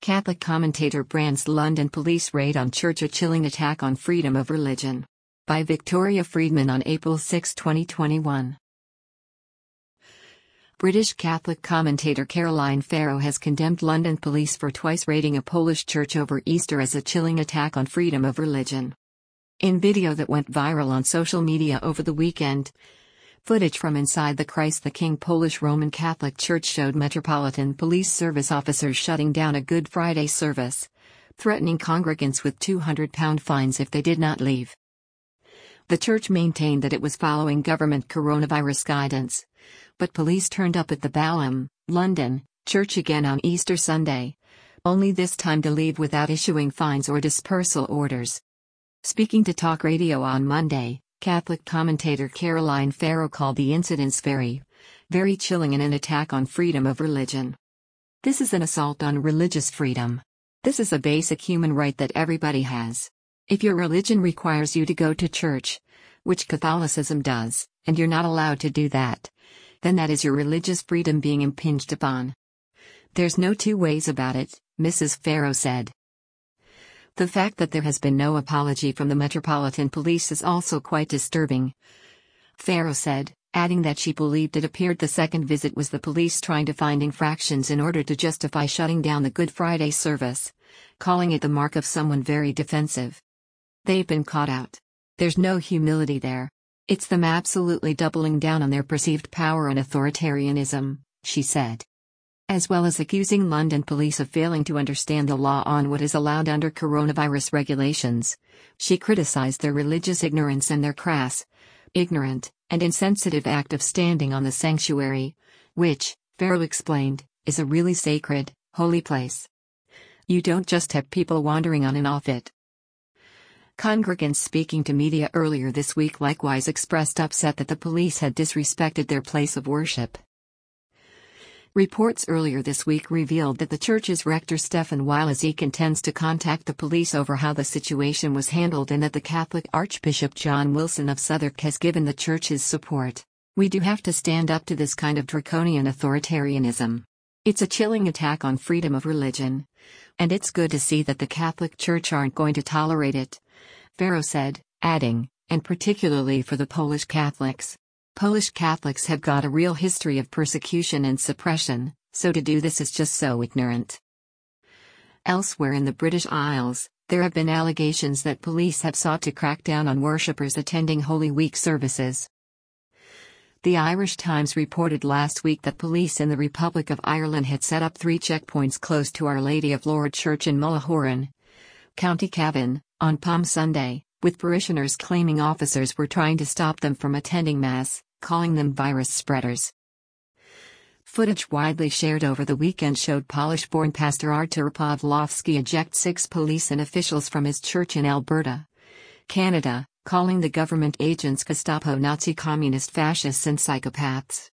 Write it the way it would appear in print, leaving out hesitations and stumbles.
Catholic commentator brands London police raid on church a chilling attack on freedom of religion. By Victoria Friedman on April 6, 2021. British Catholic commentator Caroline Farrow has condemned London police for twice raiding a Polish church over Easter as a chilling attack on freedom of religion. In video that went viral on social media over the weekend, footage from inside the Christ the King Polish Roman Catholic Church showed Metropolitan Police Service officers shutting down a Good Friday service, threatening congregants with £200 fines if they did not leave. The church maintained that it was following government coronavirus guidance, but police turned up at the Balham, London, church again on Easter Sunday, only this time to leave without issuing fines or dispersal orders. Speaking to Talk Radio on Monday, Catholic commentator Caroline Farrow called the incidents very chilling and an attack on freedom of religion. This is an assault on religious freedom. This is a basic human right that everybody has. If your religion requires you to go to church, which Catholicism does, and you're not allowed to do that, then that is your religious freedom being impinged upon. There's no two ways about it, Mrs. Farrow said. The fact that there has been no apology from the Metropolitan Police is also quite disturbing, Farrow said, adding that she believed it appeared the second visit was the police trying to find infractions in order to justify shutting down the Good Friday service, calling it the mark of someone very defensive. They've been caught out. There's no humility there. It's them absolutely doubling down on their perceived power and authoritarianism, she said. As well as accusing London police of failing to understand the law on what is allowed under coronavirus regulations, she criticized their religious ignorance and their crass, ignorant, and insensitive act of standing on the sanctuary, which, Farrow explained, is a really sacred, holy place. You don't just have people wandering on and off it. Congregants speaking to media earlier this week likewise expressed upset that the police had disrespected their place of worship. Reports earlier this week revealed that the church's rector Stefan Wilecek intends to contact the police over how the situation was handled and that the Catholic Archbishop John Wilson of Southwark has given the church his support. We do have to stand up to this kind of draconian authoritarianism. It's a chilling attack on freedom of religion. And it's good to see that the Catholic Church aren't going to tolerate it, Farrow said, adding, and particularly for the Polish Catholics. Polish Catholics have got a real history of persecution and suppression, so to do this is just so ignorant. Elsewhere in the British Isles, there have been allegations that police have sought to crack down on worshippers attending Holy Week services. The Irish Times reported last week that police in the Republic of Ireland had set up 3 checkpoints close to Our Lady of Lourdes Church in Mullahoran, County Cavan, on Palm Sunday, with parishioners claiming officers were trying to stop them from attending Mass, calling them virus spreaders. Footage widely shared over the weekend showed Polish-born Pastor Artur Pawlowski eject 6 police and officials from his church in Alberta, Canada, calling the government agents Gestapo Nazi communist fascists and psychopaths.